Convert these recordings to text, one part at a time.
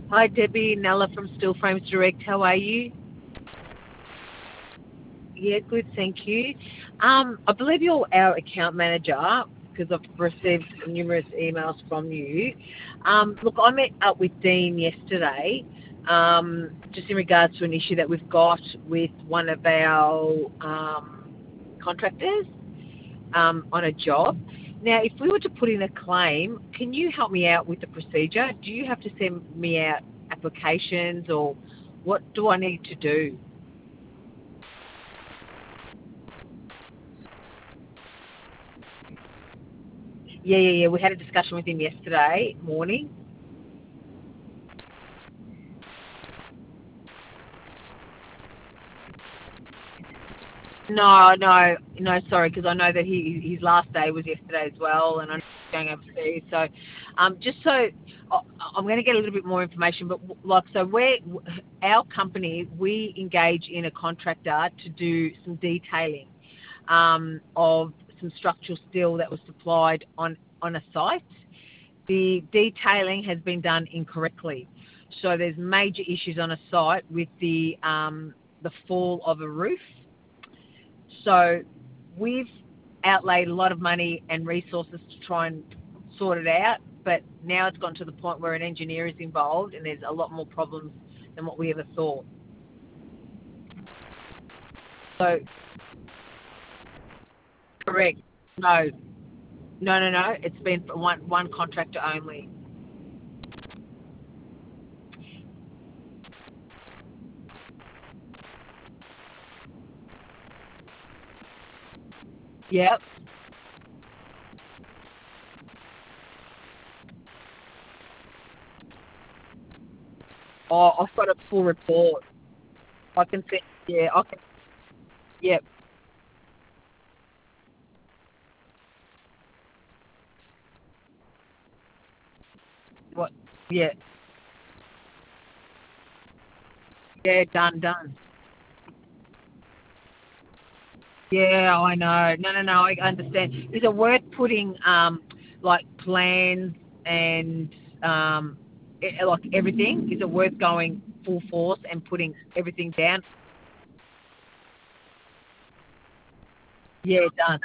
Hi, Debbie. Nella from Steel Frames Direct. How are you? Yeah, good, thank you. I believe you're our account manager because I've received numerous emails from you. Look, I met up with Dean yesterday just in regards to an issue that we've got with one of our contractors on a job. Now, if we were to put in a claim, can you help me out with the procedure? Do you have to send me out applications or what do I need to do? Yeah. We had a discussion with him yesterday morning. No, sorry, because I know that his last day was yesterday as well, and I'm going overseas. So, just so I'm going to get a little bit more information, but like, so our company, we engage in a contractor to do some detailing of some structural steel that was supplied on a site. The detailing has been done incorrectly, so there's major issues on a site with the fall of a roof. So we've outlaid a lot of money and resources to try and sort it out, but now it's gone to the point where an engineer is involved and there's a lot more problems than what we ever thought. So, correct. No. It's been for one contractor only. Yep. Oh, I've got a full report. I can see. Yeah, I can. Yep. What? Yeah. Yeah. Done. Yeah, I know. No. I understand. Is it worth putting like plans and like everything? Is it worth going full force and putting everything down? Yeah, done.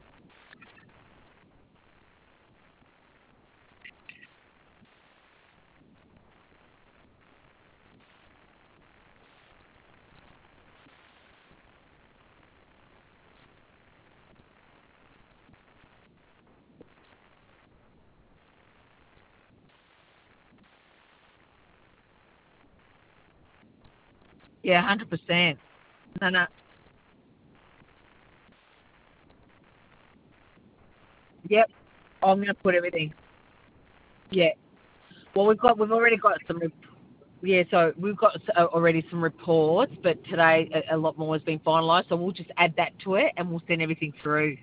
Yeah, 100%. No. Yep. I'm gonna put everything. Yeah. Well, we've already got some. Yeah, so we've got already some reports, but today a lot more has been finalised. So we'll just add that to it, and we'll send everything through.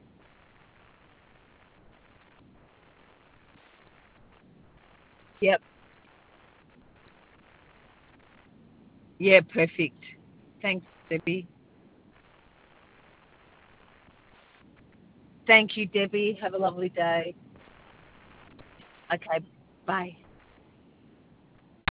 Yep. Yeah, perfect. Thanks, Debbie. Thank you, Debbie. Have a lovely day. Okay, bye.